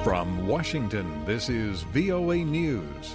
From Washington, this is VOA News.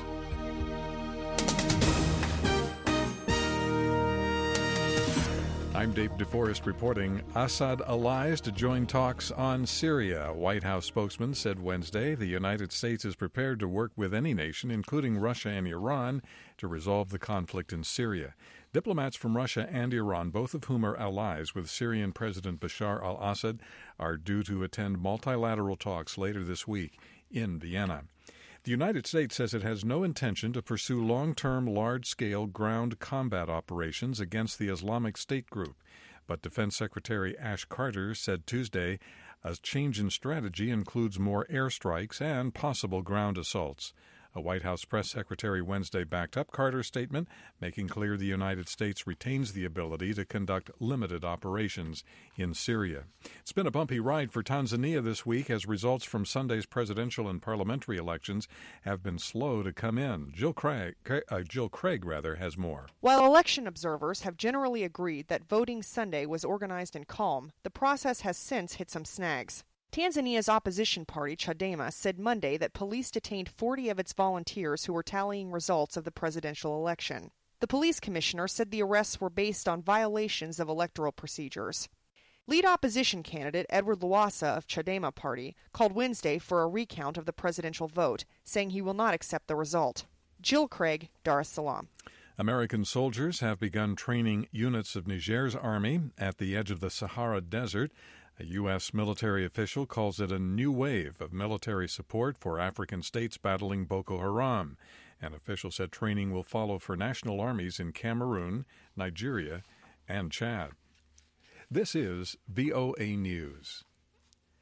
I'm Dave DeForest reporting Assad allies to join talks on Syria. A White House spokesman said Wednesday the United States is prepared to work with any nation, including Russia and Iran, to resolve the conflict in Syria. Diplomats from Russia and Iran, both of whom are allies with Syrian President Bashar al-Assad, are due to attend multilateral talks later this week in Vienna. The United States says it has no intention to pursue long-term, large-scale ground combat operations against the Islamic State group. But Defense Secretary Ash Carter said Tuesday a change in strategy includes more airstrikes and possible ground assaults. A White House press secretary Wednesday backed up Carter's statement, making clear the United States retains the ability to conduct limited operations in Syria. It's been a bumpy ride for Tanzania this week as results from Sunday's presidential and parliamentary elections have been slow to come in. Jill Craig has more. While election observers have generally agreed that voting Sunday was organized and calm, the process has since hit some snags. Tanzania's opposition party, Chadema, said Monday that police detained 40 of its volunteers who were tallying results of the presidential election. The police commissioner said the arrests were based on violations of electoral procedures. Lead opposition candidate Edward Lowassa of Chadema Party called Wednesday for a recount of the presidential vote, saying he will not accept the result. Jill Craig, Dar es Salaam. American soldiers have begun training units of Niger's army at the edge of the Sahara Desert. A U.S. military official calls it a new wave of military support for African states battling Boko Haram. An official said training will follow for national armies in Cameroon, Nigeria, and Chad. This is VOA News.